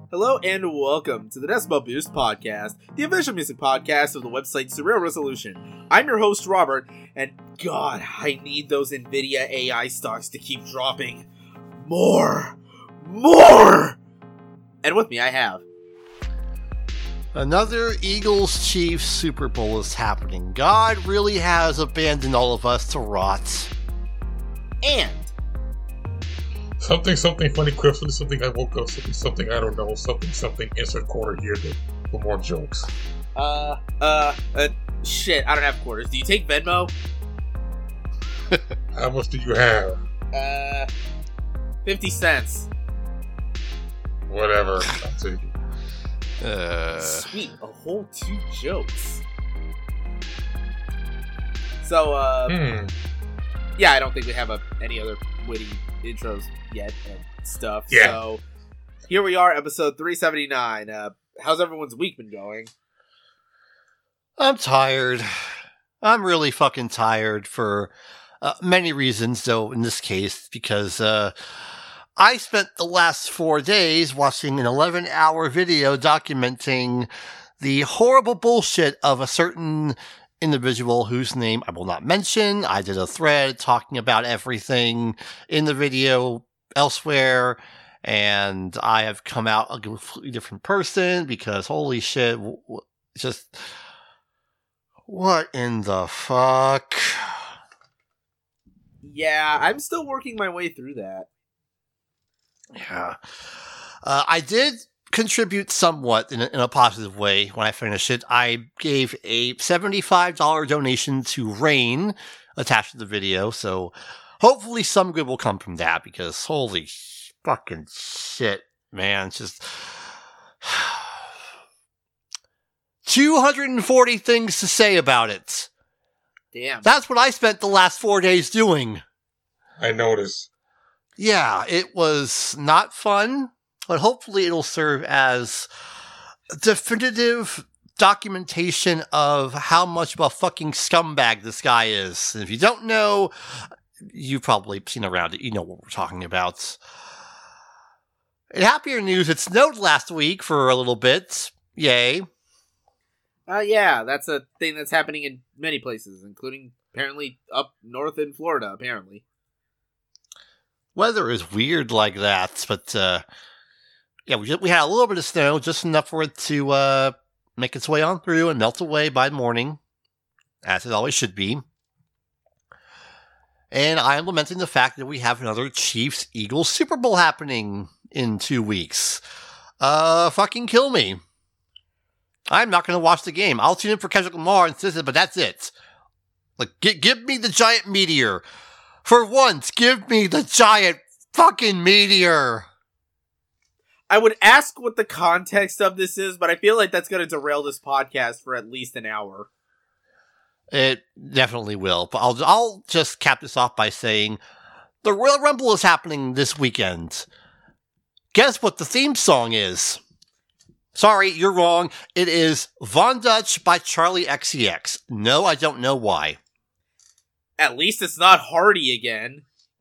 Hello and welcome to the Decibel Boost Podcast, the official music podcast of the website Surreal Resolution. I'm your host, Robert, and God, I need those NVIDIA AI stocks to keep dropping. More! And with me, I have... Another Eagles-Chiefs Super Bowl is happening. God really has abandoned all of us to rot. And... Something, funny clip, something I woke up, something I don't know, something, insert quarter here for more jokes. Shit, I don't have quarters. Do you take Venmo? How much do you have? 50 cents. Whatever, I'll take it. Sweet, a whole 2 jokes. So, yeah, I don't think we have any other witty intros yet and stuff. Yeah. So, here we are, episode 379. How's everyone's week been going? I'm tired. I'm really fucking tired for many reasons, though, in this case, because I spent the last 4 days watching an 11-hour video documenting the horrible bullshit of a certain individual whose name I will not mention. I did a thread talking about everything in the video elsewhere, and I have come out a completely different person because holy shit, just what in the fuck? Yeah, I'm still working my way through that. Yeah. I did contribute somewhat in a positive way when I finished it. I gave a $75 donation to Rain attached to the video, so hopefully some good will come from that, because holy fucking shit, man. It's just 240 things to say about it. Damn. That's what I spent the last 4 days doing. I noticed. Yeah, it was not fun, but hopefully it'll serve as definitive documentation of how much of a fucking scumbag this guy is. And if you don't know, you've probably seen around it. You know what we're talking about. In happier news, it snowed last week for a little bit. Yay. Yeah, that's a thing that's happening in many places, including apparently up north in Florida, apparently. Weather is weird like that, but yeah, we had a little bit of snow, just enough for it to make its way on through and melt away by morning, as it always should be. And I am lamenting the fact that we have another Chiefs-Eagles Super Bowl happening in 2 weeks. Fucking kill me. I'm not going to watch the game. I'll tune in for Kendrick Lamar and Sissy, but that's it. Like, give me the giant meteor. For once, give me the giant fucking meteor. I would ask what the context of this is, but I feel like that's going to derail this podcast for at least an hour. It definitely will. But I'll just cap this off by saying the Royal Rumble is happening this weekend. Guess what the theme song is? Sorry, you're wrong. It is Von Dutch by Charlie XCX. No, I don't know why. At least it's not Hardy again.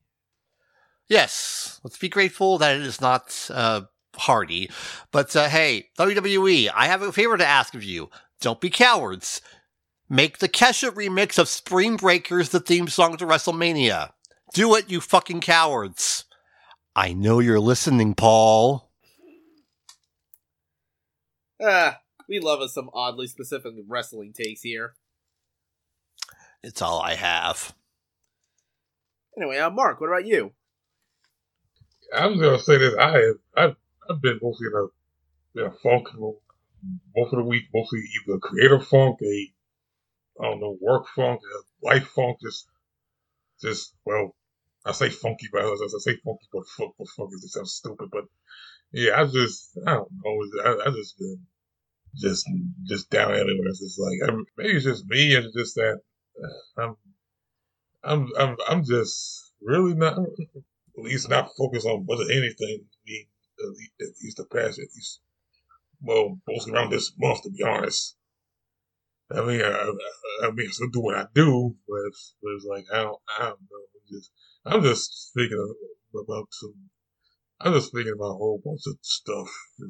Yes, let's be grateful that it is not Hardy. But hey, WWE, I have a favor to ask of you. Don't be cowards. Make the Kesha remix of Spring Breakers the theme song to WrestleMania. Do it, you fucking cowards. I know you're listening, Paul. We love us some oddly specific wrestling takes here. It's all I have. Anyway, Mark, what about you? I'm gonna say this. I've been mostly in a funk most of the week, mostly either creative funk, work funk, life funk. Just well, I say funky, but I say funky, but funk is just sounds stupid. But yeah, I don't know. I just been just down at it. Where it's just like maybe it's just me, and it's just that I'm just really not, at least not focused on whether anything. At least the past, mostly around this month, to be honest. I mean, I still do what I do, but it's like I don't know. I'm just thinking about some I'm just thinking about a whole bunch of stuff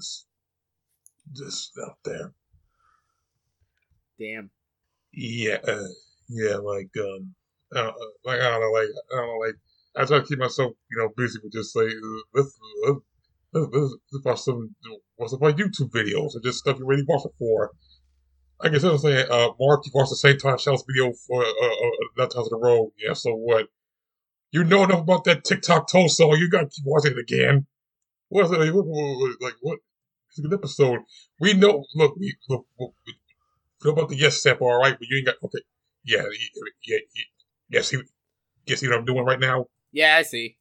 just out there. Damn. Yeah, yeah, like I don't know, like I try to keep myself, busy with just like let's watch watch YouTube videos or just stuff you already watched before. Like I said, I'm saying, Mark, you watched the same time Shell's video for that times in a row. Yeah, so what? You know enough about that TikTok toe song. You gotta keep watching it again. What's it like? What? It's a good episode. We know. Look, we know about the yes step, all right, but you ain't got okay. Yeah, yeah, yes. See what I'm doing right now? Yeah, I see.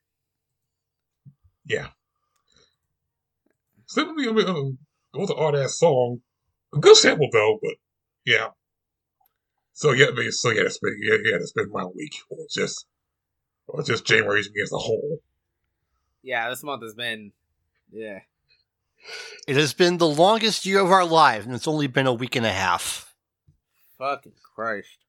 Yeah. Simply, go to all that song. A good sample though, but yeah. So yeah, that's been my week, or just January's me as a whole. Yeah, this month has been, yeah. It has been the longest year of our lives, and it's only been a week and a half. Fucking Christ.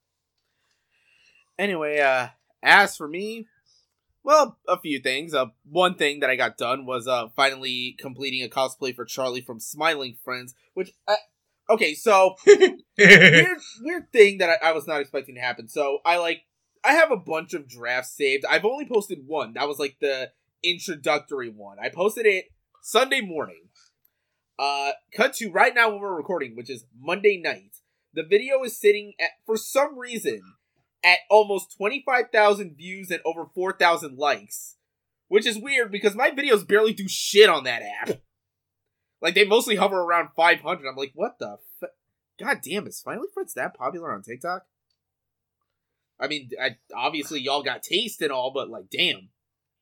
Anyway, as for me, well, a few things. One thing that I got done was finally completing a cosplay for Charlie from Smiling Friends, which, okay, so, weird thing that I was not expecting to happen. So, I have a bunch of drafts saved. I've only posted one. That was, the introductory one. I posted it Sunday morning. Cut to right now when we're recording, which is Monday night. The video is sitting at, for some reason, at almost 25,000 views and over 4,000 likes. Which is weird because my videos barely do shit on that app. They mostly hover around 500. I'm like, what the God damn, is Finally Friends that popular on TikTok? I mean, obviously y'all got taste and all, but damn.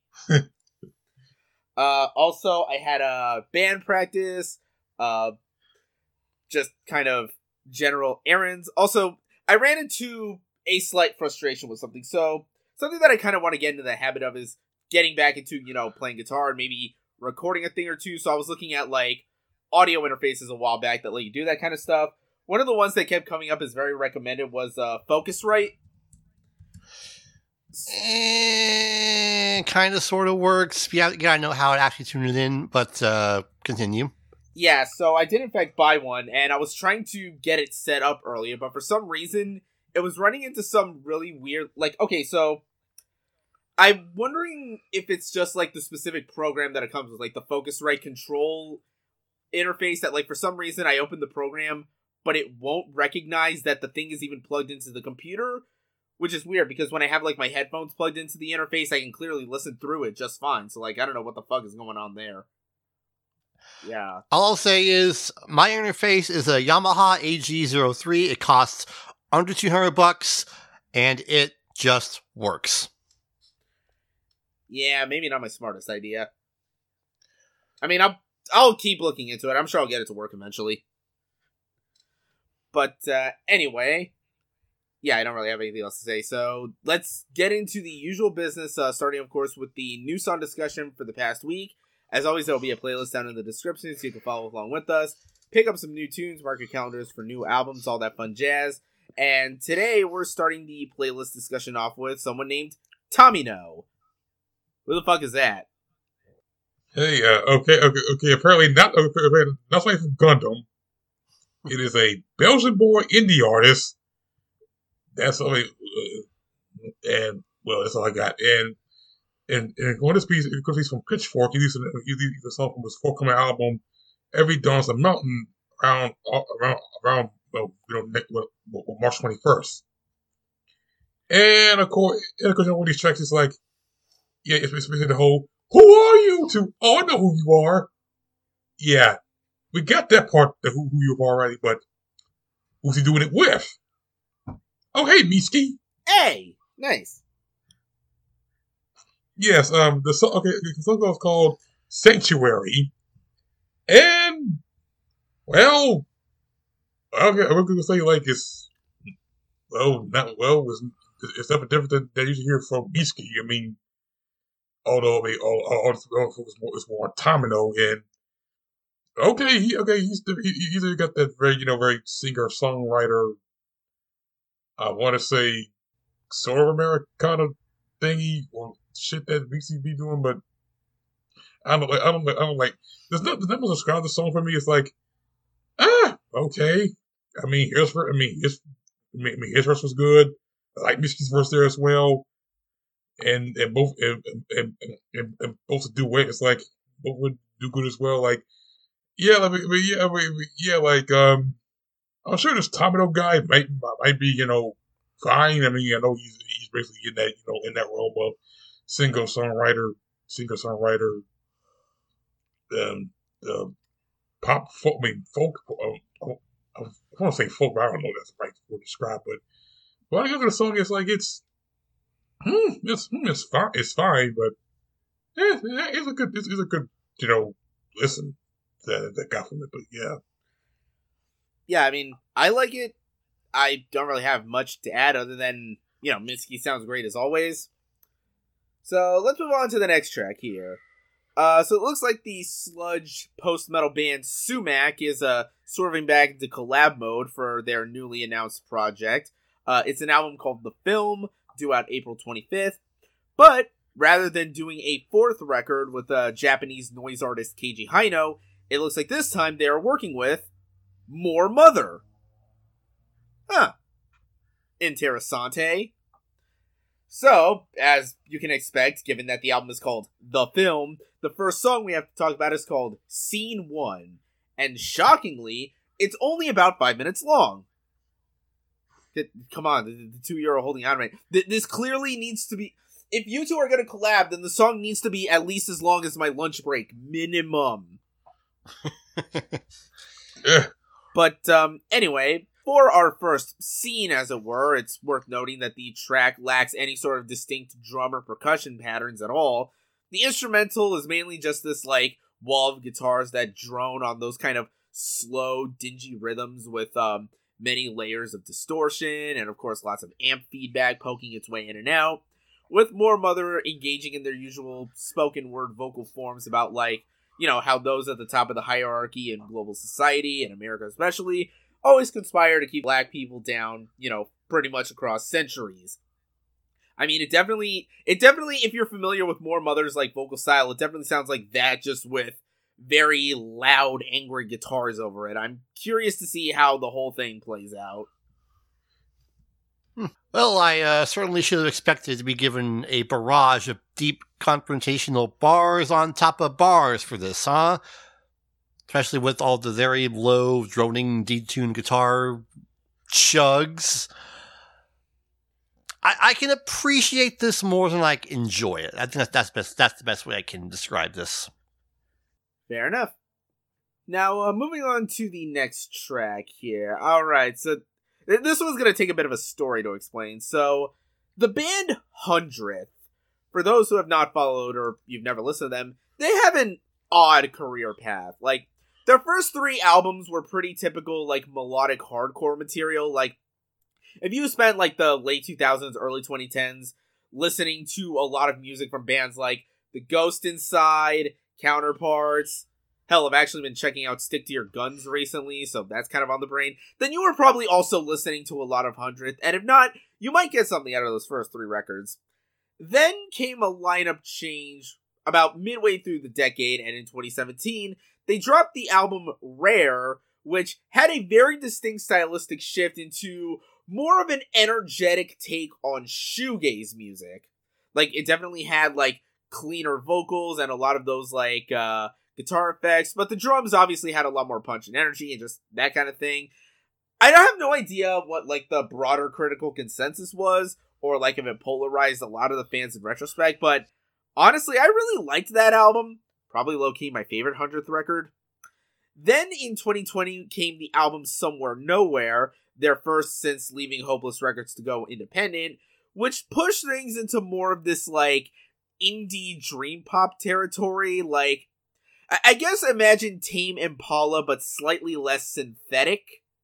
Also, I had a band practice, just kind of general errands. Also, I ran into a slight frustration with something. So, something that I kind of want to get into the habit of is getting back into, playing guitar and maybe recording a thing or two. So I was looking at, audio interfaces a while back that let you do that kind of stuff. One of the ones that kept coming up as very recommended was Focusrite. Kind of sort of works. You gotta know how it actually tuned it in, but continue. Yeah, so I did in fact buy one, and I was trying to get it set up earlier, but for some reason, it was running into some really weird, okay, so I'm wondering if it's just, the specific program that it comes with, the Focusrite control interface that, for some reason, I opened the program, but it won't recognize that the thing is even plugged into the computer, which is weird, because when I have, my headphones plugged into the interface, I can clearly listen through it just fine, so, I don't know what the fuck is going on there. Yeah. All I'll say is, my interface is a Yamaha AG03. It costs under $200, and it just works. Yeah, maybe not my smartest idea. I mean, I'll keep looking into it. I'm sure I'll get it to work eventually. But, anyway, yeah, I don't really have anything else to say, so let's get into the usual business, starting, of course, with the new song discussion for the past week. As always, there will be a playlist down in the description so you can follow along with us, pick up some new tunes, mark your calendars for new albums, all that fun jazz. And today, we're starting the playlist discussion off with someone named Tomino. Who the fuck is that? Hey, okay. Apparently not somebody from Gundam. It is a Belgian-born indie artist. That's all. And well, that's all I got. And on this piece, because he's from Pitchfork, he used a song from his forthcoming album, "Every Dawn's a Mountain," around March 21st. And of course, one of these tracks is it's basically the whole, "Who are you?" to, "Oh, I know who you are." Yeah, we got that part, the who you are already, but who's he doing it with? Oh, hey, Miski. Hey, nice. Yes, the song is called "Sanctuary," and well, okay, I'm gonna say it's it's nothing different than you usually hear from Miski. I mean, although all it's more Tomino, and he's either got that very singer songwriter. I want to say sort of Americana thingy or shit that BC be doing, but I don't like. There's nothing to describe the song for me. It's like, okay. I mean, his verse was good. I like Michi's verse there as well, and both to do it. It's like both would do good as well. Like, yeah, like I'm sure this Tomino guy might be fine. I mean, I know he's basically in that in that realm of singer songwriter, pop folk. I mean, folk. I want to say folk, but I don't know if that's the right word to describe. But when I look at the song, it's like it's fine. It's fine, but it's a good listen that got from it. But yeah. I mean, I like it. I don't really have much to add other than Mitski sounds great as always. So let's move on to the next track here. So it looks like the sludge post-metal band Sumac is swerving back into collab mode for their newly announced project. It's an album called The Film, due out April 25th. But rather than doing a fourth record with Japanese noise artist Keiji Haino, it looks like this time they are working with More Mother. Huh. Interessante. So, as you can expect, given that the album is called The Film, the first song we have to talk about is called Scene 1. And shockingly, it's only about 5 minutes long. Come on, the two of you are holding on right. This clearly needs to be... If you two are going to collab, then the song needs to be at least as long as my lunch break. Minimum. But, anyway... For our first scene, as it were, it's worth noting that the track lacks any sort of distinct drum or percussion patterns at all. The instrumental is mainly just this, wall of guitars that drone on those kind of slow, dingy rhythms with many layers of distortion and, of course, lots of amp feedback poking its way in and out, with More Mother engaging in their usual spoken word vocal forms about, how those at the top of the hierarchy in global society, and America especially, always conspire to keep black people down, pretty much across centuries. I mean, it definitely, if you're familiar with More Mother's, vocal style, it definitely sounds like that, just with very loud, angry guitars over it. I'm curious to see how the whole thing plays out. Well, I certainly should have expected to be given a barrage of deep, confrontational bars on top of bars for this, huh? Especially with all the very low, droning, detuned guitar chugs. I can appreciate this more than I enjoy it. I think that's the best way I can describe this. Fair enough. Now, moving on to the next track here. Alright, so this one's going to take a bit of a story to explain. So, the band 100th, for those who have not followed or you've never listened to them, they have an odd career path. Their first 3 albums were pretty typical, melodic hardcore material. If you spent, the late 2000s, early 2010s, listening to a lot of music from bands like The Ghost Inside, Counterparts, hell, I've actually been checking out Stick to Your Guns recently, so that's kind of on the brain, then you were probably also listening to a lot of 100th, and if not, you might get something out of those first 3 records. Then came a lineup change about midway through the decade, and in 2017, they dropped the album Rare, which had a very distinct stylistic shift into more of an energetic take on shoegaze music. It definitely had, cleaner vocals and a lot of those, guitar effects, but the drums obviously had a lot more punch and energy and just that kind of thing. I have no idea what, the broader critical consensus was, or, if it polarized a lot of the fans in retrospect, but honestly, I really liked that album. Probably low-key my favorite 100th record. Then in 2020 came the album Somewhere Nowhere, their first since leaving Hopeless Records to go independent, which pushed things into more of this, indie dream pop territory. I guess imagine Tame Impala, but slightly less synthetic.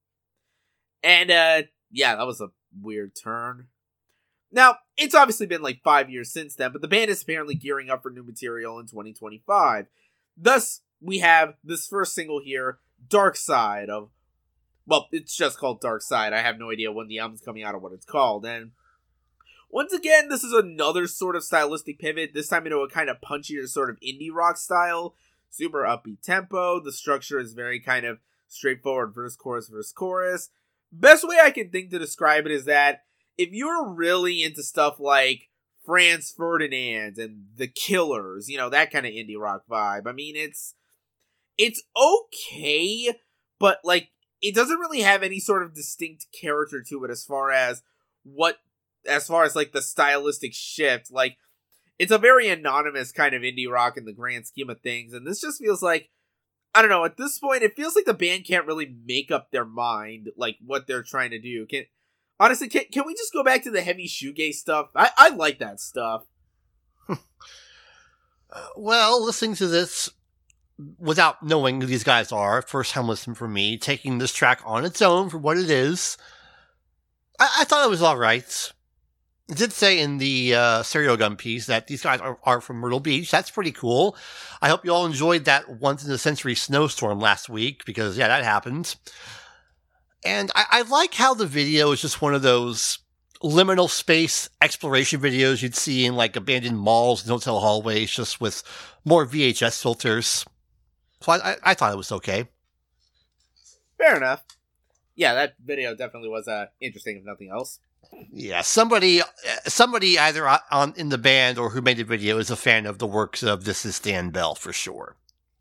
And, yeah, that was a weird turn. Now, it's obviously been 5 years since then, but the band is apparently gearing up for new material in 2025. Thus, we have this first single here, Dark Side of... Well, it's just called Dark Side. I have no idea when the album's coming out or what it's called. And Once again, this is another sort of stylistic pivot, this time into a kind of punchier sort of indie rock style. Super upbeat tempo. The structure is very kind of straightforward verse, chorus. Best way I can think to describe it is that if you're really into stuff like Franz Ferdinand and The Killers, you know, that kind of indie rock vibe, I mean, it's okay, but, like, it doesn't really have any sort of distinct character to it as far as, like, the stylistic shift. Like, it's a very anonymous kind of indie rock in the grand scheme of things, and this just feels like, I don't know, at this point, it feels like the band can't really make up their mind, like, what they're trying to do. Honestly, can we just go back to the heavy shoegaze stuff? I like that stuff. Well, listening to this without knowing who these guys are, first time listen for me, taking this track on its own for what it is, I thought it was alright. It did say in the Stereo Gun piece that these guys are from Myrtle Beach. That's pretty cool. I hope you all enjoyed that once-in-a-century snowstorm last week, because, yeah, that happened. And I like how the video is just one of those liminal space exploration videos you'd see in, like, abandoned malls and hotel hallways, just with more VHS filters. So I thought it was okay. Fair enough. Yeah, that video definitely was interesting, if nothing else. Yeah, somebody either in the band or who made the video is a fan of the works of This Is Stan Bell, for sure.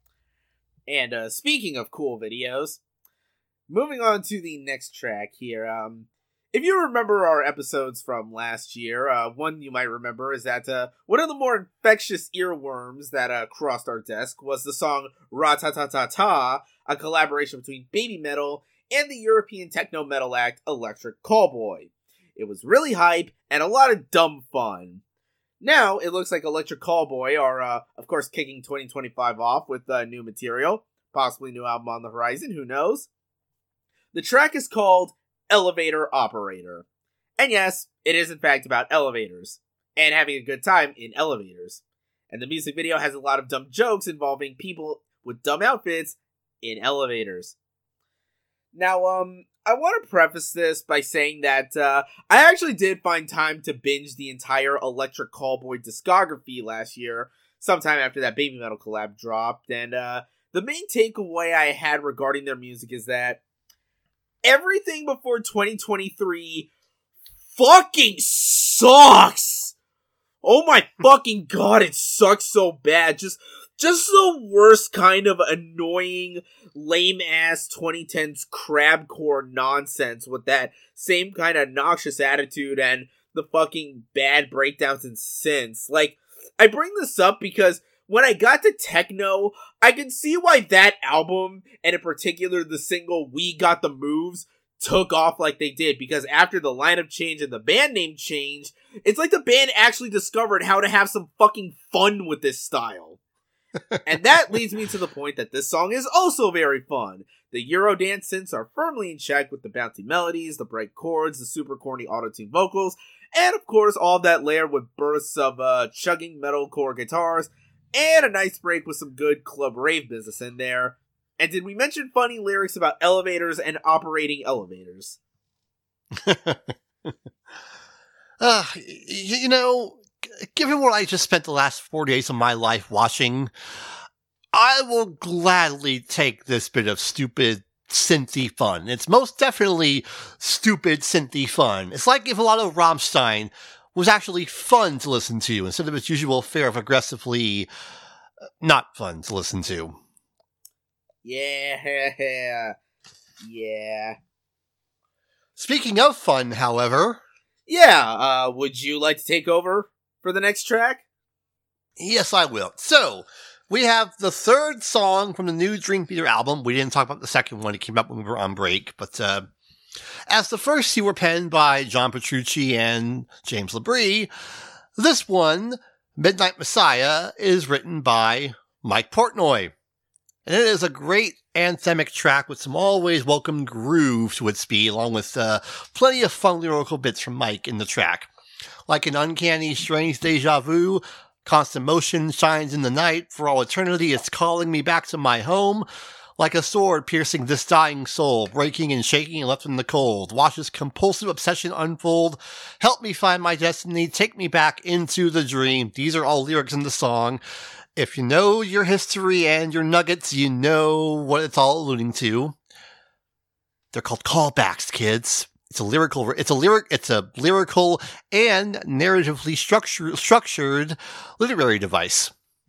And speaking of cool videos, moving on to the next track here. If you remember our episodes from last year, one you might remember is that one of the more infectious earworms that crossed our desk was the song Ra-Ta-Ta-Ta-Ta, a collaboration between Baby Metal and the European techno metal act Electric Callboy. It was really hype and a lot of dumb fun. Now, it looks like Electric Callboy are, of course, kicking 2025 off with new material, possibly new album on the horizon, who knows? The track is called Elevator Operator. And yes, it is in fact about elevators, and having a good time in elevators. And the music video has a lot of dumb jokes involving people with dumb outfits in elevators. Now, I want to preface this by saying that I actually did find time to binge the entire Electric Callboy discography last year, sometime after that Baby Metal collab dropped, and the main takeaway I had regarding their music is that everything before 2023 fucking sucks! Oh my fucking god, it sucks so bad. Just the worst kind of annoying, lame-ass 2010s crabcore nonsense with that same kind of noxious attitude and the fucking bad breakdowns and synths. Like, I bring this up because when I got to techno, I can see why that album, and in particular the single We Got the Moves, took off like they did, because after the lineup change and the band name change, it's like the band actually discovered how to have some fucking fun with this style. And that leads me to the point that this song is also very fun. The Eurodance synths are firmly in check with the bouncy melodies, the bright chords, the super corny auto-tune vocals, and of course all of that layered with bursts of chugging metalcore guitars, and a nice break with some good club rave business in there. And did we mention funny lyrics about elevators and operating elevators? You know, given what I just spent the last 4 days of my life watching, I will gladly take this bit of stupid synthy fun. It's most definitely stupid synthy fun. It's like if a lot of Rammstein was actually fun to listen to instead of its usual fare of aggressively not fun to listen to. Yeah. Speaking of fun, however... Yeah, would you like to take over for the next track? Yes, I will. So, we have the third song from the new Dream Theater album. We didn't talk about the second one. It came out when we were on break. But as the first two were penned by John Petrucci and James Labrie, this one, Midnight Messiah, is written by Mike Portnoy. And it is a great anthemic track with some always welcome groove to its beat, along with plenty of fun lyrical bits from Mike in the track. Like an uncanny, strange deja vu, constant motion shines in the night, for all eternity it's calling me back to my home. Like a sword piercing this dying soul, breaking and shaking and left in the cold. Watch this compulsive obsession unfold. Help me find my destiny. Take me back into the dream. These are all lyrics in the song. If you know your history and your nuggets, you know what it's all alluding to. They're called callbacks, kids. It's a lyrical and narratively structured literary device.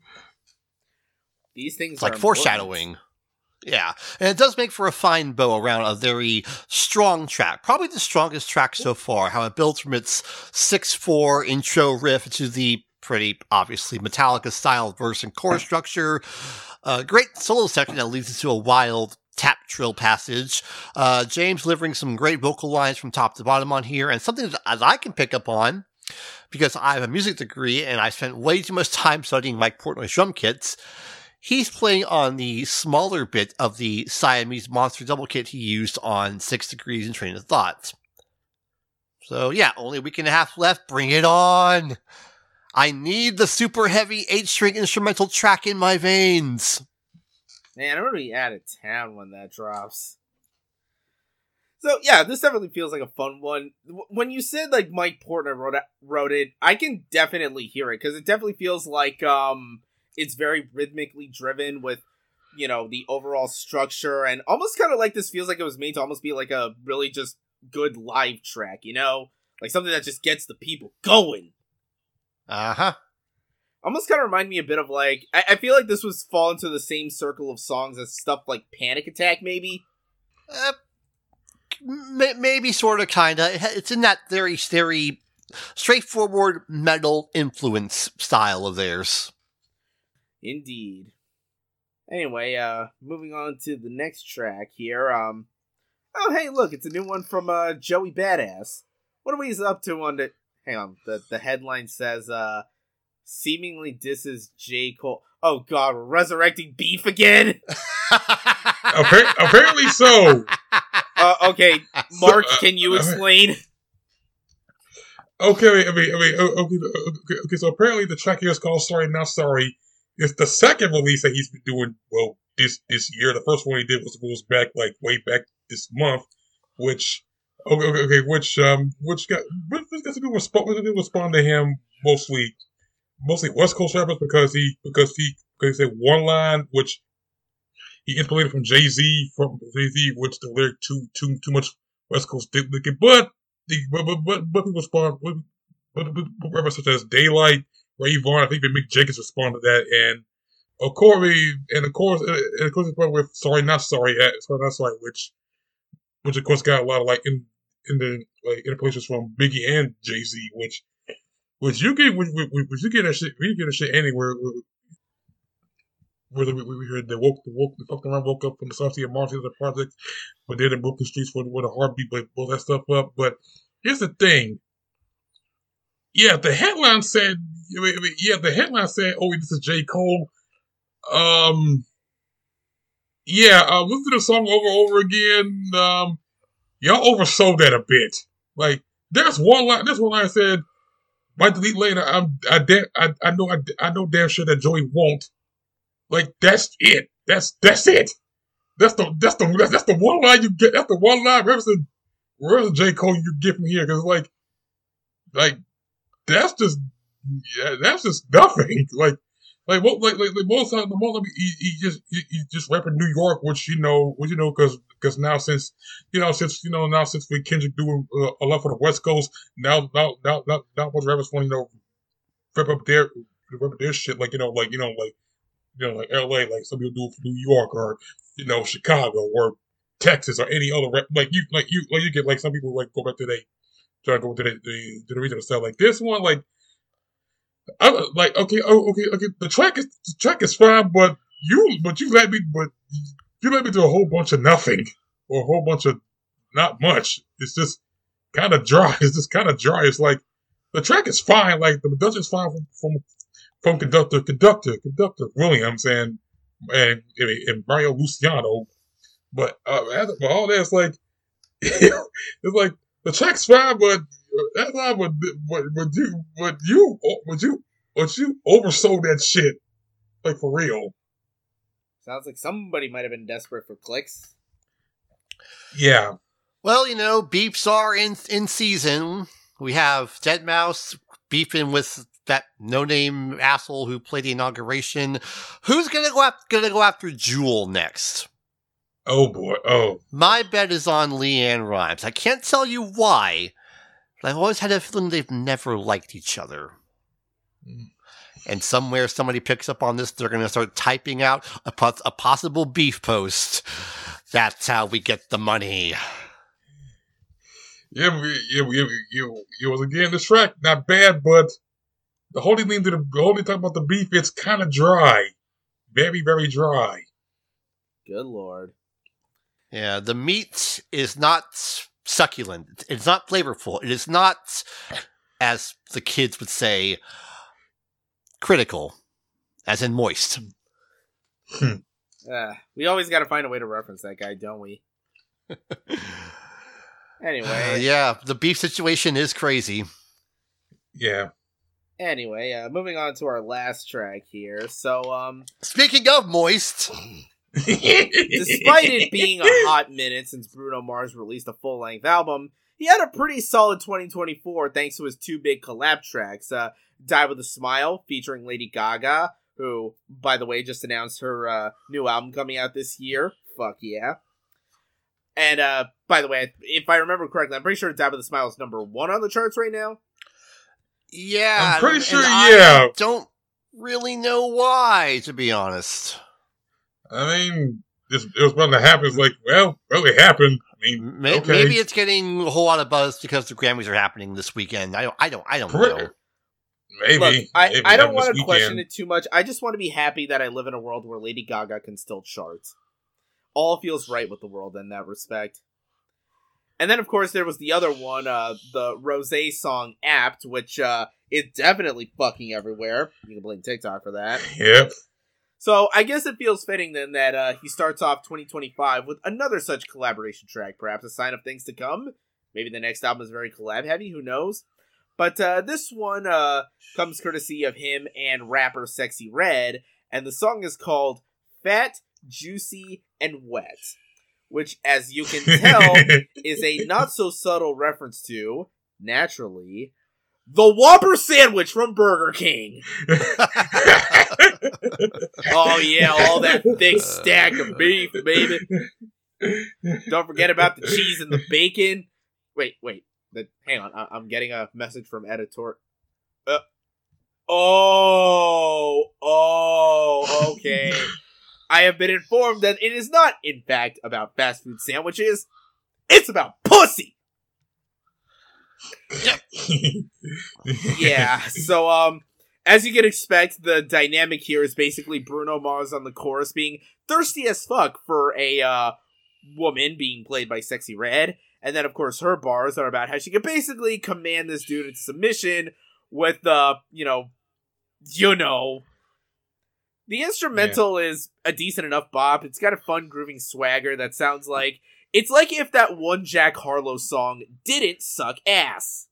These things it's like foreshadowing. Yeah, and it does make for a fine bow around a very strong track. Probably the strongest track so far, how it builds from its 6/4 intro riff to the pretty obviously Metallica-style verse and chorus structure. Great solo section that leads into a wild tap trill passage. James delivering some great vocal lines from top to bottom on here, and something that I can pick up on, because I have a music degree and I spent way too much time studying Mike Portnoy's drum kits. He's playing on the smaller bit of the Siamese Monster double kit he used on 6 Degrees and Train of Thought. So yeah, only a week and a half left. Bring it on! I need the super heavy 8-string instrumental track in my veins. Man, I'm gonna be out of town when that drops. So yeah, this definitely feels like a fun one. When you said like Mike Portnoy wrote it, I can definitely hear it, because it definitely feels like it's very rhythmically driven with, you know, the overall structure, and almost kind of like this feels like it was made to almost be like a really just good live track, you know? Like something that just gets the people going. Uh-huh. Almost kind of remind me a bit of like, I feel like this was fall into the same circle of songs as stuff like Panic Attack, maybe? Maybe, sort of, kind of. It's in that very straightforward metal influence style of theirs. Indeed. Anyway, moving on to the next track here. Oh, hey, look, it's a new one from Joey Badass. What are we up to on the... Hang on, the headline says, seemingly disses J. Cole. Oh god, we're resurrecting beef again? Apparently so. Okay, Mark, can you explain? Okay, okay, so apparently the track here is called Sorry Not Sorry. It's the second release that he's been doing, well, this year. The first one he did was back, like, way back this month, which got to respond to him mostly West Coast rappers, because he said one line which he inspirated from Jay-Z, which the lyric too much West Coast dick licking, but people respond, but rappers such as Daylight, Ray Vaughn, I think even Mick Jenkins responded to that, and of course, it's with Sorry Not Sorry, which of course got a lot of like interpolations from Biggie and Jay-Z, which you get that shit anywhere. Whether we heard they fucked around, woke up from the Saucy and Marcy of the project, but then broke the streets with a heartbeat, but blow that stuff up. But here's the thing. Yeah, the headline said, oh, this is J. Cole. Listen to the song over again. Y'all oversold that a bit. Like, there's one line that said, might delete later, I know damn sure that Joey won't. Like, that's it. That's it. That's the one line you get. That's the one line referencing J. Cole you get from here. Cause like, that's just nothing. Like most times, he just rapping New York, which you know, cause now since with Kendrick doing a lot for the West Coast, now most rappers want rap up their shit, like LA, like some people do for New York or Chicago or Texas or any other rap, like you get like some people like go back to try to go to the regional style. Like this one, like I'm like okay. The track is fine, but you led me to a whole bunch of nothing or a whole bunch of not much. It's just kind of dry. It's like the track is fine. Like the production is fine from conductor Williams and Mario Luciano, but all that is like it's like the track's fine, but that's not what you oversold that shit, like for real. Sounds like somebody might have been desperate for clicks. Yeah. Well, beefs are in season. We have Deadmau5 beefing with that no-name asshole who played the inauguration. Who's gonna go after Jewel next? Oh boy. Oh. My bet is on LeAnn Rimes. I can't tell you why, but I've always had a feeling they've never liked each other. And somewhere somebody picks up on this, they're going to start typing out a possible beef post. That's how we get the money. Yeah, was again this track not bad, but the whole thing talk about the beef, it's kind of dry, very very dry. Good lord. Yeah, the meat is not succulent. It's not flavorful. It is not, as the kids would say, critical, as in moist. We always got to find a way to reference that guy, don't we? Anyway. Yeah, the beef situation is crazy. Yeah. Anyway, moving on to our last track here. So, speaking of moist... Despite it being a hot minute since Bruno Mars released a full-length album, he had a pretty solid 2024 thanks to his two big collab tracks, Die With A Smile, featuring Lady Gaga, who, by the way, just announced her new album coming out this year. Fuck yeah. And, by the way, if I remember correctly, I'm pretty sure Die With A Smile is number 1 on the charts right now. Yeah. I'm pretty sure, I don't really know why, to be honest. I mean, it was about to happen. It's like, well, it happened. I mean, maybe it's getting a whole lot of buzz because the Grammys are happening this weekend. I don't know. Maybe. Look, I don't want to question it too much. I just want to be happy that I live in a world where Lady Gaga can still chart. All feels right with the world in that respect. And then, of course, there was the other one, the Rosé song Apt, which is definitely fucking everywhere. You can blame TikTok for that. Yep. So I guess it feels fitting then that he starts off 2025 with another such collaboration track, perhaps a sign of things to come. Maybe the next album is very collab heavy, who knows? But this one comes courtesy of him and rapper Sexy Red, and the song is called Fat, Juicy, and Wet, which, as you can tell, is a not-so-subtle reference to, naturally, the Whopper sandwich from Burger King. Oh yeah, all that thick stack of beef, baby. Don't forget about the cheese and the bacon. Wait. Hang on, I'm getting a message from editor. Okay. I have been informed that it is not, in fact, about fast food sandwiches. It's about pussy. Yeah, so, as you can expect, the dynamic here is basically Bruno Mars on the chorus being thirsty as fuck for a, woman being played by Sexy Red, and then, of course, her bars are about how she can basically command this dude into submission with, the instrumental is a decent enough bop. It's got a fun, grooving swagger that sounds like it's like if that one Jack Harlow song didn't suck ass.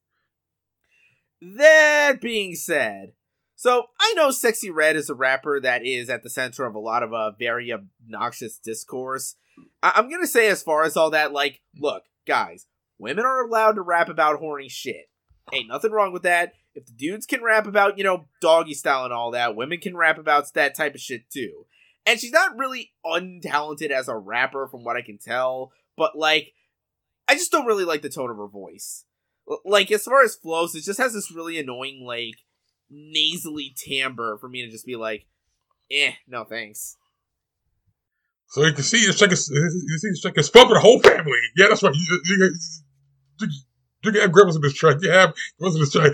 That being said, so I know Sexy Red is a rapper that is at the center of a lot of very obnoxious discourse. I'm gonna say as far as all that, like, look, guys, women are allowed to rap about horny shit. Ain't nothing wrong with that. If the dudes can rap about, doggy style and all that, women can rap about that type of shit too. And she's not really untalented as a rapper from what I can tell, but, like, I just don't really like the tone of her voice. Like, as far as flows, it just has this really annoying, like, nasally timbre for me to just be like, no thanks. So you can see it's like it's fun for the whole family. Yeah, that's right. You can have grandmas in this track. You have grandmas in this track.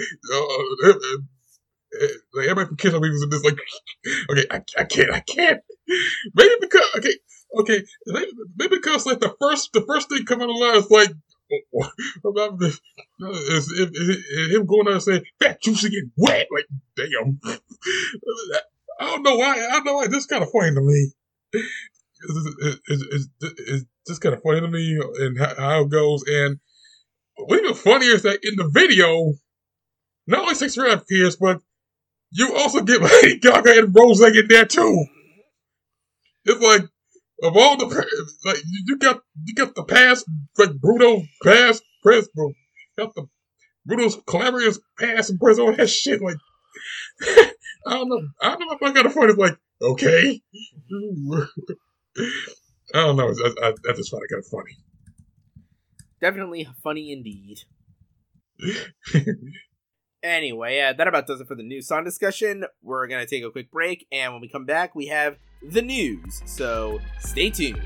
Like, everybody from Kids on was in this. Like, okay, I can't. Maybe because maybe because like the first thing coming along is like is him going out and saying fat, juicy, and wet. Like, damn. I don't know why. This is kind of funny to me. It's just kind of funny to me and how it goes. And what's even funnier is that in the video, not only Sexy Red appears, but you also get Lady Gaga and Rose in there too. it's like of all the like you got the past like Bruno past press, bro. Got the Bruno's collaborators past and present all that shit. Like I don't know if I gotta find it. Like okay, I don't know. I just find it kind of funny. Definitely funny indeed. Anyway, that about does it for the news song discussion. We're going to take a quick break, and when we come back, we have the news. So, stay tuned.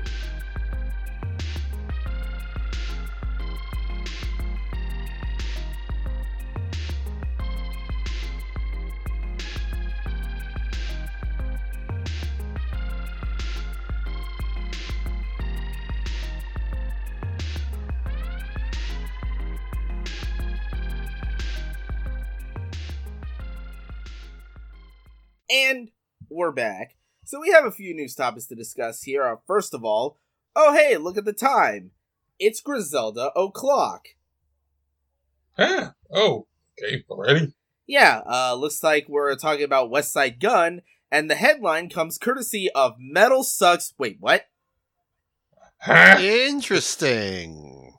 And we're back. So we have a few news topics to discuss here. First of all, oh hey, look at the time. It's Griselda o'clock. Ah, oh, okay, already? Yeah, looks like we're talking about Westside Gunn, and the headline comes courtesy of Metal Sucks. Wait, what? Huh? Interesting.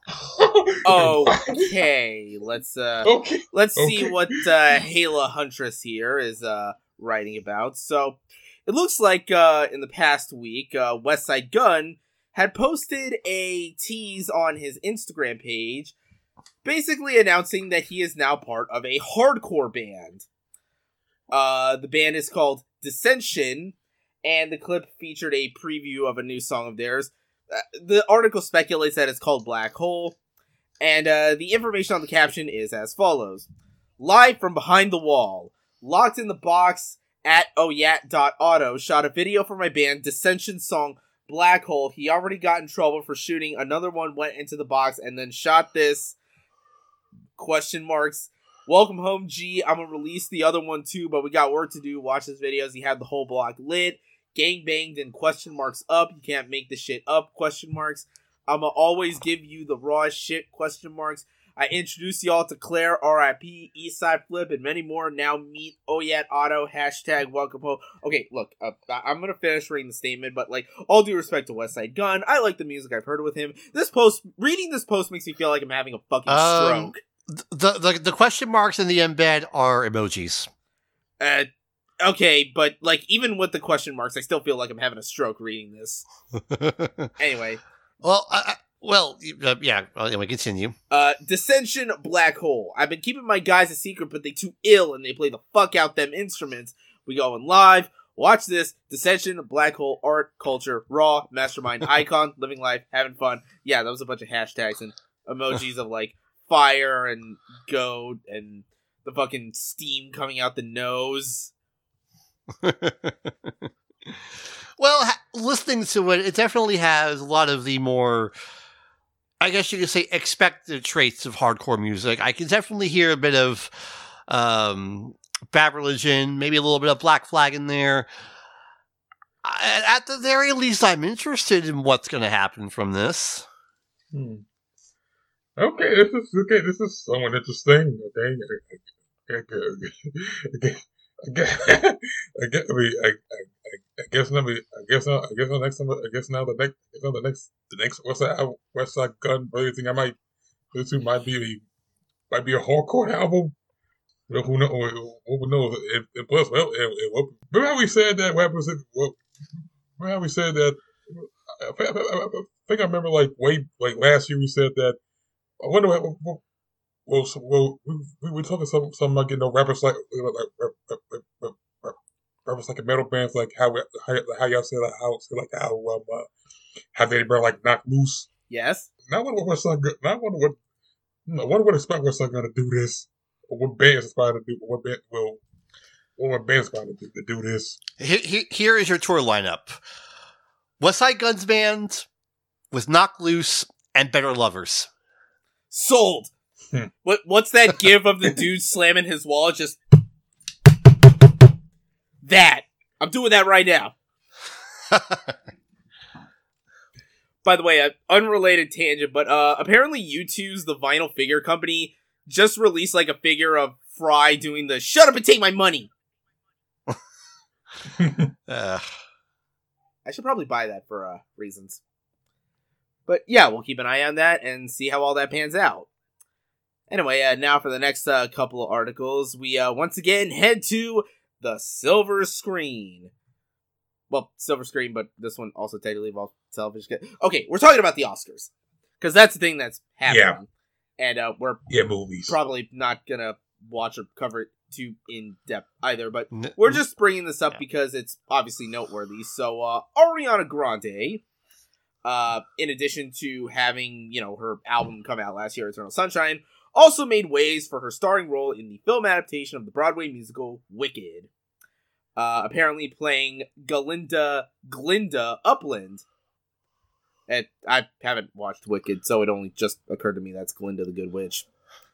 Okay, let's see what Hala Huntress here is writing about. So it looks like in the past week, Westside Gunn had posted a tease on his Instagram page, basically announcing that he is now part of a hardcore band. The band is called Dissension, and the clip featured a preview of a new song of theirs. The article speculates that it's called Black Hole, and the information on the caption is as follows. Live from behind the wall, locked in the box at oyat.auto, shot a video for my band Dissension song Black Hole. He already got in trouble for shooting. Another one went into the box and then shot this. ? Welcome home, G. I'm gonna release the other one too, but we got work to do. Watch his videos. He had the whole block lit. Gang banged and ? Up. You can't make this shit up ? I'ma always give you the raw shit ? I introduce y'all to Claire, R.I.P., Eastside Flip, and many more. Now meet Oyat Auto, #welcome home. Okay, look, I'm gonna finish reading the statement, but like, all due respect to Westside Gunn, I like the music I've heard with him. Reading this post makes me feel like I'm having a fucking stroke. The question marks in the embed are emojis. Okay, but like, even with the question marks, I still feel like I'm having a stroke reading this. Anyway. Well, yeah, anyway, continue. Dissension Black Hole. I've been keeping my guys a secret, but they too ill, and they play the fuck out them instruments. We going live. Watch this. Dissension, Black Hole, art, culture, raw, mastermind, icon, living life, having fun. Yeah, that was a bunch of hashtags and emojis of, like, fire and goat and the fucking steam coming out the nose. Well, listening to it, it definitely has a lot of the more, I guess you could say, expected traits of hardcore music. I can definitely hear a bit of Bad Religion, maybe a little bit of Black Flag in there. At the very least, I'm interested in what's going to happen from this. Okay, this is somewhat interesting. Okay, I guess now the next Westside Gunn thing I might listen to might be a hardcore album. Well, who knows? And plus, remember how we said that? Remember how we said that? I think I remember like last year we said that. I wonder what. Well, we were talking something about getting rappers like metal bands, like how y'all said how they been like Knocked Loose. Yes. Now I wonder what Westside Gunn gonna do this, or what band's inspired to do, what band's inspired to do this. Here is your tour lineup: Westside Gunn's band with Knocked Loose and Better Lovers. Sold. What's that gif of the dude slamming his wall? Just that. I'm doing that right now. By the way, unrelated tangent, but apparently U2's The Vinyl Figure Company just released like a figure of Fry doing the "shut up and take my money." I should probably buy that for reasons. But yeah, we'll keep an eye on that and see how all that pans out. Anyway, now for the next couple of articles, we once again head to the silver screen. Well, silver screen, but this one also technically involves television. Okay, we're talking about the Oscars. Because that's the thing that's happening. Yeah. And we're movies. Probably not going to watch or cover it too in depth either. But we're just bringing this up because it's obviously noteworthy. So, Ariana Grande, in addition to having, her album come out last year, Eternal Sunshine, also made waves for her starring role in the film adaptation of the Broadway musical Wicked. Apparently playing Glinda Upland. And I haven't watched Wicked, so it only just occurred to me that's Glinda the Good Witch.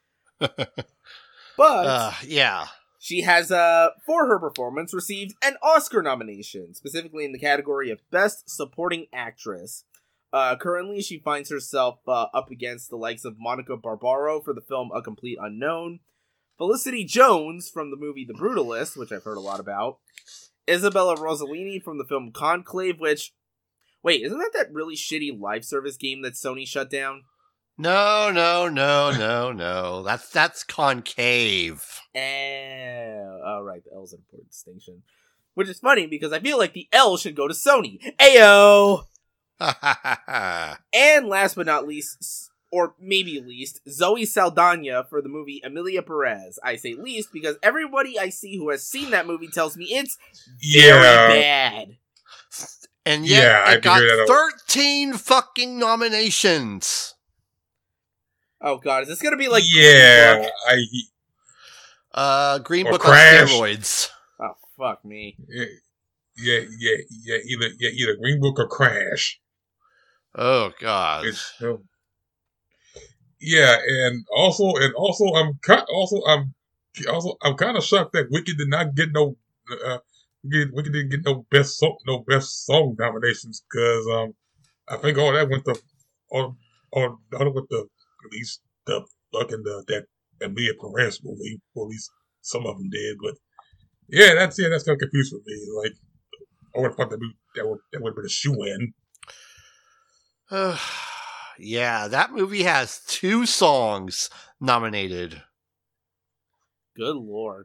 But yeah, she has, for her performance, received an Oscar nomination, specifically in the category of Best Supporting Actress. Currently, she finds herself up against the likes of Monica Barbaro for the film A Complete Unknown, Felicity Jones from the movie The Brutalist, which I've heard a lot about, Isabella Rossellini from the film Conclave, which... Wait, isn't that really shitty live service game that Sony shut down? No. That's Concave. Oh, right. The L's an important distinction. Which is funny because I feel like the L should go to Sony. Ayo! And last but not least, or maybe least, Zoe Saldana for the movie Emilia Perez. I say least because everybody I see who has seen that movie tells me it's very bad. And yet, it got 13 fucking nominations. Oh god, is this gonna be like Green Book on steroids? Oh fuck me. Either Green Book or Crash. Oh god. And also, I'm kind of shocked that Wicked did not get no. Wicked didn't get no best song nominations because I think all that went to at least the fucking that Emilia Perez movie, or at least some of them did. But that's kind of confused for me. Like I would have thought that would have been a shoe-in. Yeah, that movie has 2 songs nominated. Good lord.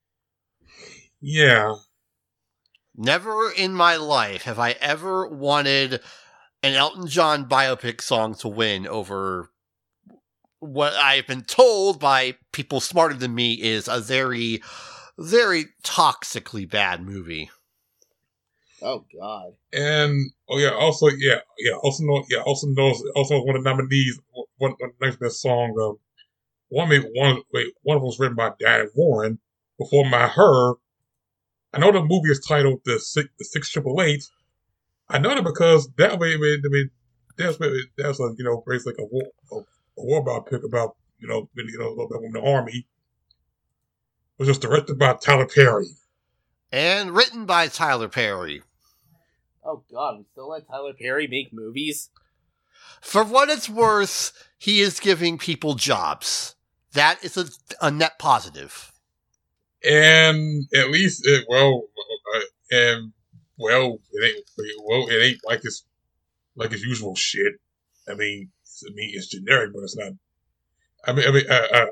Yeah. Never in my life have I ever wanted an Elton John biopic song to win over what I've been told by people smarter than me is a very, very toxically bad movie. Oh God! And also one of the nominees, one next best song. One of them was written by Diane Warren. Before Her. I know the movie is titled The 688. I know that because that's basically like a war biopic about about the army. It was just directed by Tyler Perry and written by Tyler Perry. Oh God, we still let Tyler Perry make movies? For what it's worth, he is giving people jobs. That is a net positive. And at least it ain't like his usual shit. I mean, it's generic, but it's not. Okay.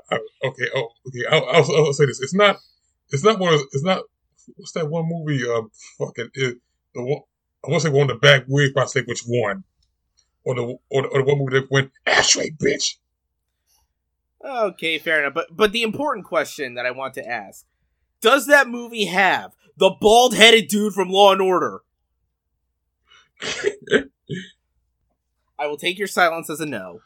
I'll say this. It's not. What's that one movie? I want to say one of the back weird. If I say which one, or the one movie that went ashtray, bitch. Okay, fair enough. But the important question that I want to ask. Does that movie have the bald-headed dude from Law & Order? I will take your silence as a no.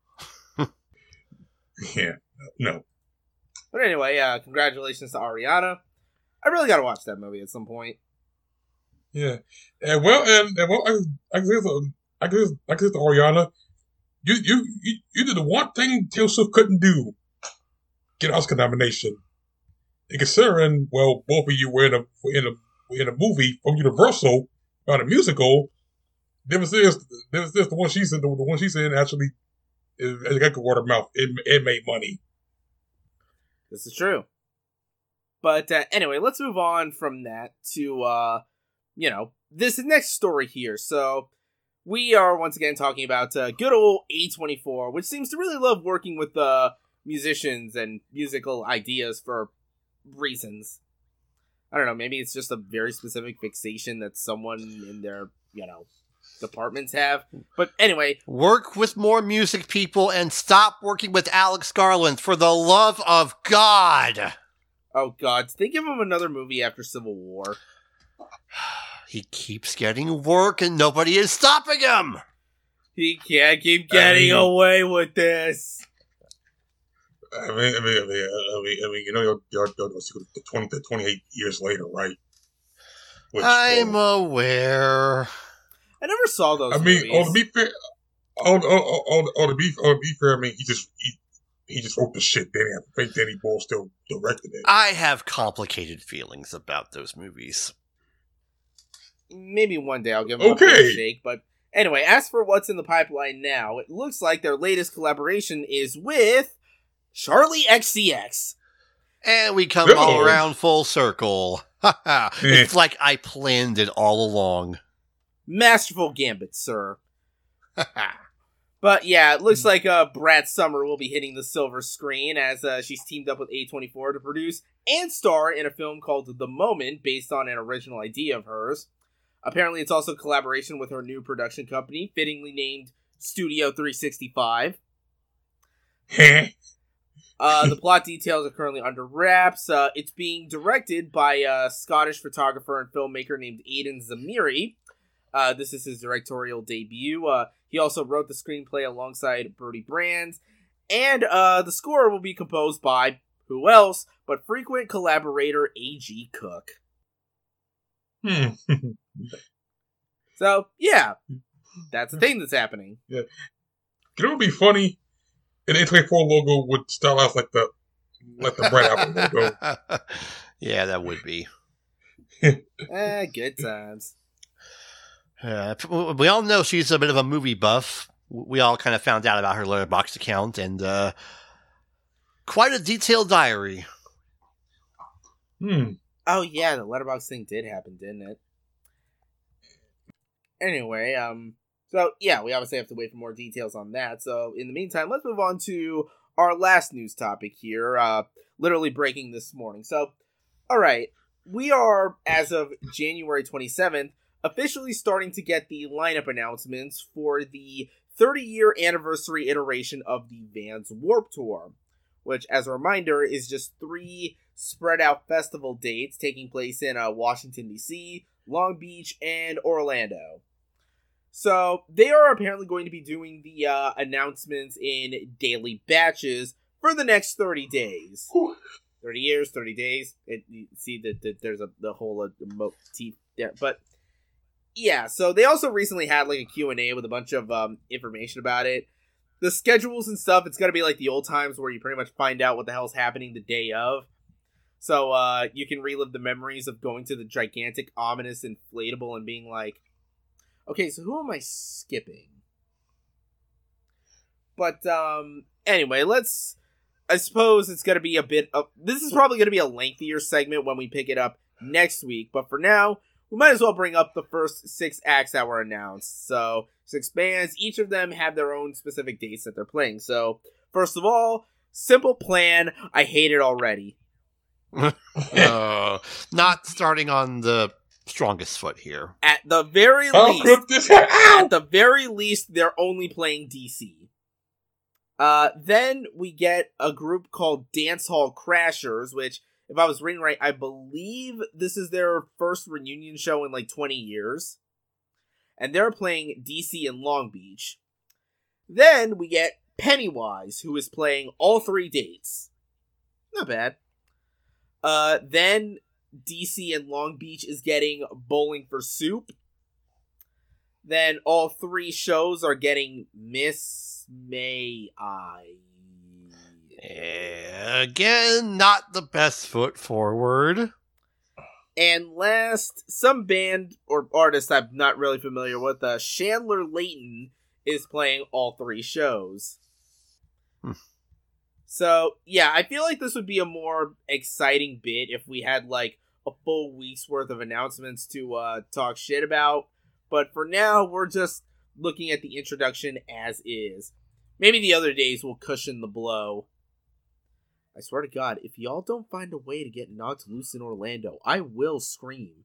Yeah, no. But anyway, congratulations to Ariana. I really gotta watch that movie at some point. Yeah, I can say to Ariana, you did the one thing Taylor Swift couldn't do: get an Oscar nomination. And considering, both of you were in a movie from Universal about a musical, there was the one she's in. The one she's in actually, as got word of mouth, it made money. This is true. But anyway, let's move on from that to this next story here. So, we are once again talking about good old A24, which seems to really love working with musicians and musical ideas for reasons. I don't know, maybe it's just a very specific fixation that someone in their, departments have. But anyway. Work with more music people and stop working with Alex Garland, for the love of God. Oh, God. Did they give him another movie after Civil War? He keeps getting work and nobody is stopping him. He can't keep getting away with this. I mean, you're 28 years later, right? I'm aware. I never saw those. I mean, movies. to be fair, to be fair, I mean, he just wrote the shit. Danny Boyle still directed it. I have complicated feelings about those movies. Maybe one day I'll give them a fair shake, but anyway, as for what's in the pipeline now, it looks like their latest collaboration is with Charlie XCX. And we come all around full circle. It's like I planned it all along. Masterful gambit, sir. But yeah, it looks like Brad Summer will be hitting the silver screen as she's teamed up with A24 to produce and star in a film called The Moment, based on an original idea of hers. Apparently, it's also a collaboration with her new production company, fittingly named Studio 365. The plot details are currently under wraps. It's being directed by a Scottish photographer and filmmaker named Aidan Zamiri. This is his directorial debut. He also wrote the screenplay alongside Brody Brands. And the score will be composed by, who else, but frequent collaborator A.G. Cook. So, yeah. That's the thing that's happening. Yeah. It would be funny if the A24 logo would stylize like the Brad Album logo. Yeah, that would be. Good times. We all know she's a bit of a movie buff. We all kind of found out about her Letterboxd account, and quite a detailed diary. Oh yeah, the Letterboxd thing did happen, didn't it? Anyway, so yeah, we obviously have to wait for more details on that. So in the meantime, let's move on to our last news topic here, literally breaking this morning. So, alright, we are, as of January 27th, officially starting to get the lineup announcements for the 30-year anniversary iteration of the Vans Warped Tour, which, as a reminder, is just 3 spread-out festival dates taking place in Washington, D.C., Long Beach, and Orlando. So, they are apparently going to be doing the announcements in daily batches for the next 30 days. 30 years, 30 days. You see that there's the whole motif there. But, yeah, so they also recently had like a Q&A with a bunch of information about it. The schedules and stuff, it's going to be like the old times where you pretty much find out what the hell's happening the day of. So you can relive the memories of going to the gigantic, ominous inflatable and being like, okay, so who am I skipping? But anyway, I suppose it's going to be a bit of, this is probably going to be a lengthier segment when we pick it up next week. But for now, we might as well bring up the first 6 acts that were announced. So, 6 bands, each of them have their own specific dates that they're playing. So, first of all, Simple Plan, I hate it already. Not starting on the strongest foot here. At the very least, at the very least, they're only playing DC. Then we get a group called Dancehall Crashers, which, if I was reading right, I believe this is their first reunion show in like 20 years. And they're playing DC and Long Beach. Then we get Pennywise, who is playing all 3 dates. Not bad. Then DC and Long Beach is getting Bowling for Soup. Then all 3 shows are getting Miss May I. Again, not the best foot forward. And last, some band or artist I'm not really familiar with, Chandler Layton, is playing all 3 shows. So, yeah, I feel like this would be a more exciting bit if we had, like, a full week's worth of announcements to talk shit about. But for now, we're just looking at the introduction as is. Maybe the other days will cushion the blow. I swear to God, if y'all don't find a way to get knocked loose in Orlando, I will scream.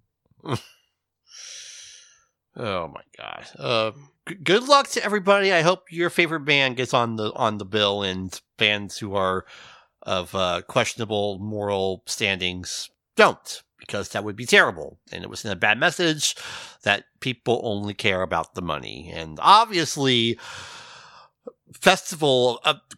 Oh my God. Good luck to everybody. I hope your favorite band gets on the bill, and bands who are of questionable moral standings don't, because that would be terrible. And it would send a bad message that people only care about the money. And obviously, festival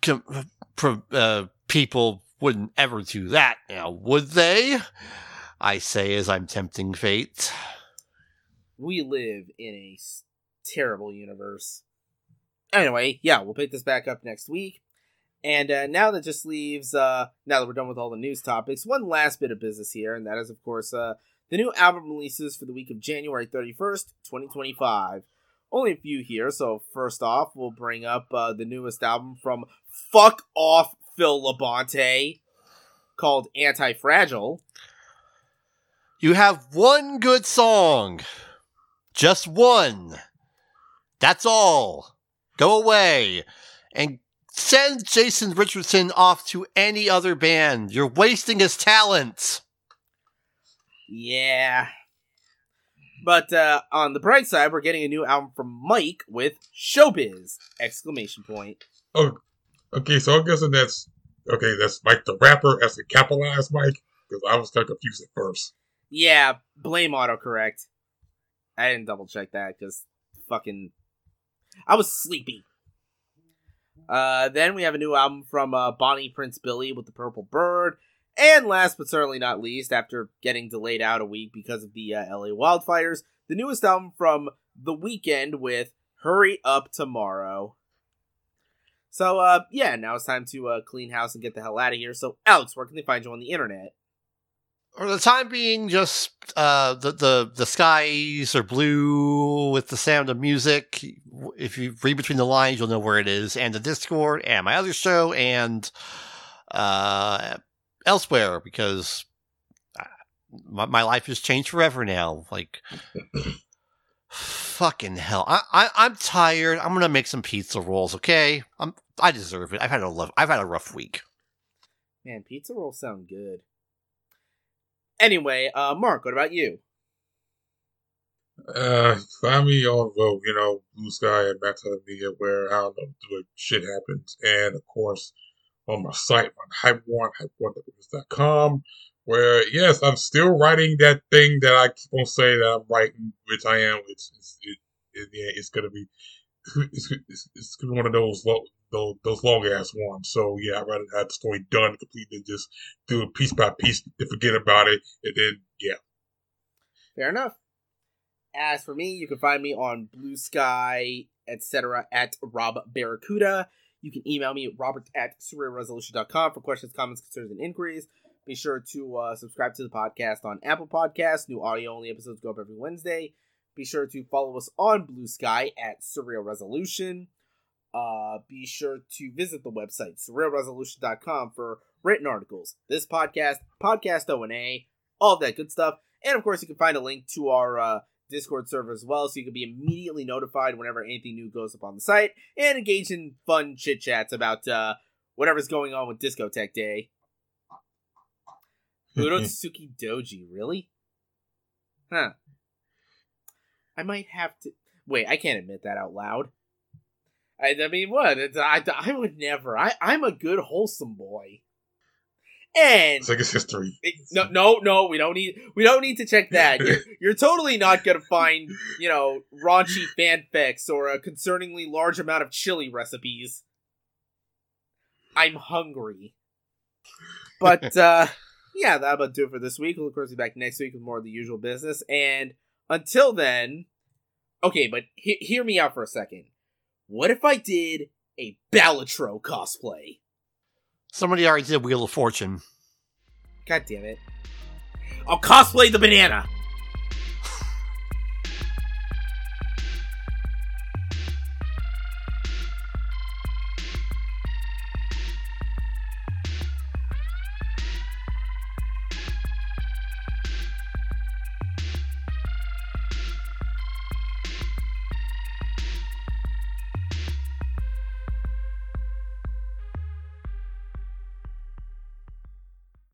people wouldn't ever do that now, would they? I say as I'm tempting fate. We live in a terrible universe. Anyway, yeah, we'll pick this back up next week. And now that just leaves, now that we're done with all the news topics, one last bit of business here, and that is, of course, the new album releases for the week of January 31st, 2025. Only a few here, so first off, we'll bring up the newest album from Fuck Off Phil Labonte, called Anti-Fragile. You have one good song. Just one. That's all. Go away. And send Jason Richardson off to any other band. You're wasting his talent. Yeah. But on the bright side, we're getting a new album from Mike with Showbiz! Exclamation point. Oh, okay, so I'm guessing that's Mike the rapper as a capitalized Mike, because I was kind of confused at first. Yeah, blame autocorrect. I didn't double check that because fucking I was sleepy. Then we have a new album from Bonnie Prince Billy with The Purple Bird. And last but certainly not least, after getting delayed out a week because of the LA wildfires, the newest album from The Weeknd with Hurry Up Tomorrow. So, yeah, now it's time to clean house and get the hell out of here. So, Alex, where can they find you on the internet? For the time being, just the skies are blue with the sound of music. If you read between the lines, you'll know where it is. And the Discord, and my other show, and elsewhere, because my life has changed forever now. Like, fucking hell. I'm tired. I'm gonna make some pizza rolls, okay? I deserve it. I've had a rough week. Man, pizza rolls sound good. Anyway, Mark, what about you? Find me on, Blue Sky and Meta Media, where, I don't know, shit happens. And, of course, on my site, on hype1.com, where, yes, I'm still writing that thing that I keep on saying that I'm writing, which I am. It's gonna be one of those long ass ones. So yeah, I'd rather have the story done completely, just do it piece by piece, to forget about it, and then yeah. Fair enough. As for me, you can find me on Blue Sky, etc. at Rob Barracuda. You can email me at robert@surrealresolution.com for questions, comments, concerns, and inquiries. Be sure to subscribe to the podcast on Apple Podcasts. New audio-only episodes go up every Wednesday. Be sure to follow us on Blue Sky at Surreal Resolution. Be sure to visit the website, surrealresolution.com, for written articles, this podcast, Podcast O&A, all of that good stuff. And, of course, you can find a link to our Discord server as well, so you can be immediately notified whenever anything new goes up on the site, and engage in fun chit-chats about whatever's going on with Discotheque Day. Urotsuki Doji, really? Huh. I might have to... Wait, I can't admit that out loud. I mean, what? I would never. I'm a good, wholesome boy. And... It's like it's history. No, we don't need to check that. You're totally not gonna find, raunchy fanfics or a concerningly large amount of chili recipes. I'm hungry. But, yeah, that'll about do it for this week. We'll, of course, be back next week with more of the usual business. And until then... Okay, but hear me out for a second. What if I did a Balatro cosplay? Somebody already did Wheel of Fortune. God damn it. I'll cosplay the banana!